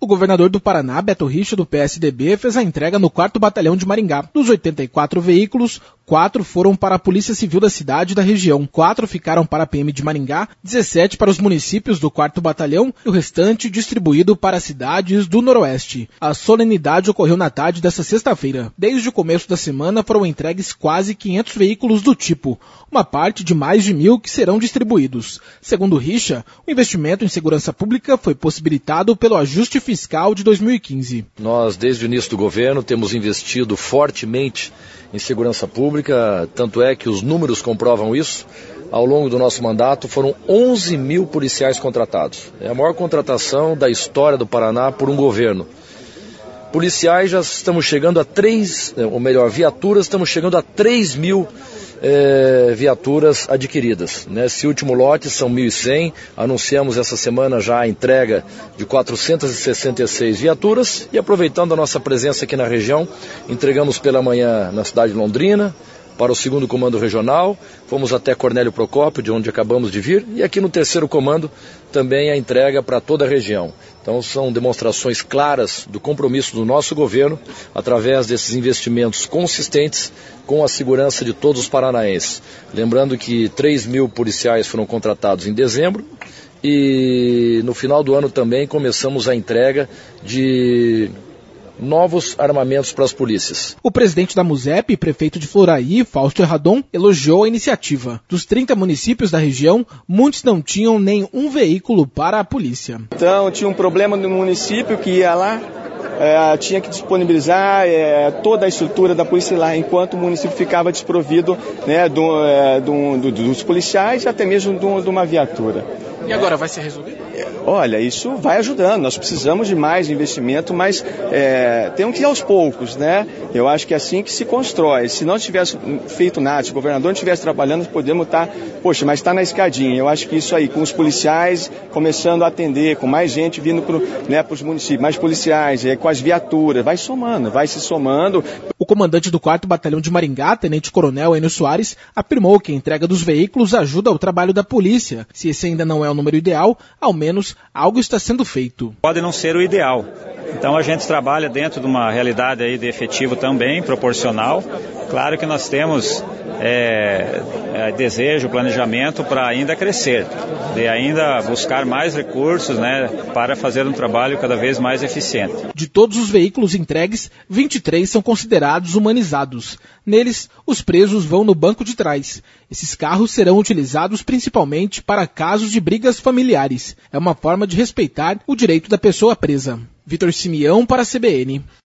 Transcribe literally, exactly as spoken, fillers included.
O governador do Paraná, Beto Richa, do P S D B, fez a entrega no quarto Batalhão de Maringá. Dos oitenta e quatro veículos, quatro foram para a Polícia Civil da cidade e da região, quatro ficaram para a P M de Maringá, dezessete para os municípios do quarto Batalhão e o restante distribuído para as cidades do Noroeste. A solenidade ocorreu na tarde desta sexta-feira. Desde o começo da semana foram entregues quase quinhentos veículos do tipo, uma parte de mais de mil que serão distribuídos. Segundo Richa, o investimento em segurança pública foi possibilitado pelo ajuste fiscal de dois mil e quinze. Nós, desde o início do governo, temos investido fortemente em segurança pública, tanto é que os números comprovam isso. Ao longo do nosso mandato foram onze mil policiais contratados. É a maior contratação da história do Paraná por um governo. Policiais já estamos chegando a três, ou melhor, viaturas, estamos chegando a três mil é, viaturas adquiridas. Nesse último lote são mil e cem, anunciamos essa semana já a entrega de quatrocentas e sessenta e seis viaturas e aproveitando a nossa presença aqui na região, entregamos pela manhã na cidade de Londrina, para o segundo comando regional, fomos até Cornélio Procópio, de onde acabamos de vir, e aqui no terceiro comando também a entrega para toda a região. Então são demonstrações claras do compromisso do nosso governo, através desses investimentos consistentes com a segurança de todos os paranaenses. Lembrando que três mil policiais foram contratados em dezembro, e no final do ano também começamos a entrega de novos armamentos para as polícias. O presidente da MUSEP e prefeito de Floraí, Fausto Erradon, elogiou a iniciativa. Dos trinta municípios da região, muitos não tinham nem um veículo para a polícia. Então tinha um problema no município que ia lá, é, tinha que disponibilizar é, toda a estrutura da polícia lá, enquanto o município ficava desprovido, né, do, é, do, do, dos policiais, até mesmo de uma viatura. E agora vai ser resolvido? Olha, isso vai ajudando, nós precisamos de mais investimento, mas é, temos que ir aos poucos, né? Eu acho que é assim que se constrói. Se não tivesse feito nada, se o governador não estivesse trabalhando, nós podemos estar, poxa, mas está na escadinha. Eu acho que isso aí, com os policiais começando a atender, com mais gente vindo para né, os municípios, mais policiais, é, com as viaturas, vai somando, vai se somando. O comandante do quarto Batalhão de Maringá, Tenente Coronel Enio Soares, afirmou que a entrega dos veículos ajuda ao trabalho da polícia. Se esse ainda não é o número ideal, ao menos algo está sendo feito. Pode não ser o ideal. Então a gente trabalha dentro de uma realidade aí de efetivo também, proporcional. Claro que nós temos é, é, desejo, planejamento para ainda crescer, de ainda buscar mais recursos, né, para fazer um trabalho cada vez mais eficiente. De todos os veículos entregues, vinte e três são considerados humanizados. Neles, os presos vão no banco de trás. Esses carros serão utilizados principalmente para casos de brigas familiares. É uma forma de respeitar o direito da pessoa presa. Vitor Simeão para a C B N.